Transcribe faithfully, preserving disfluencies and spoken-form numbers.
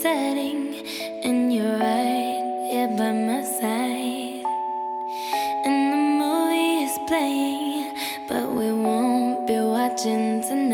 setting, and you're right here by my side. And the movie is playing, but we won't be watching tonight.